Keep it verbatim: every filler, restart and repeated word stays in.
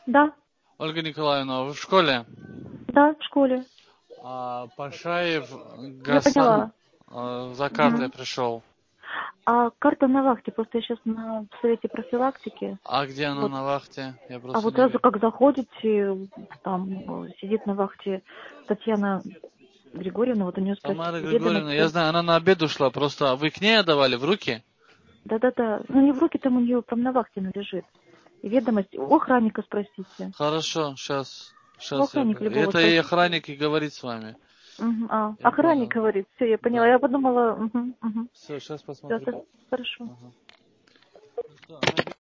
Да, Ольга Николаевна, вы в школе? да, в школе. А, Пашаев Я Гасан поняла. а, за картой Мгм. пришел. А карта на вахте, просто я сейчас на совете профилактики. А где она Вот. на вахте? Я А просто вот не сразу вижу. как заходите, там э, сидит на вахте Татьяна Григорьевна, вот у нее Тамара спросите Григорьевна, я ведомости. знаю, она на обед ушла, просто вы к ней отдавали в руки? Да-да-да. Ну не в руки, там у нее там на вахте она лежит. И ведомость. У охранника спросите. Хорошо, сейчас, У сейчас я... охранника г- любого Это и спросите. охранник и говорит с вами. Мгм. А, Я охранник понял. говорит, все, я поняла. Да. Я подумала, угу, угу. Все, сейчас Все, посмотрю. хорошо. Ага.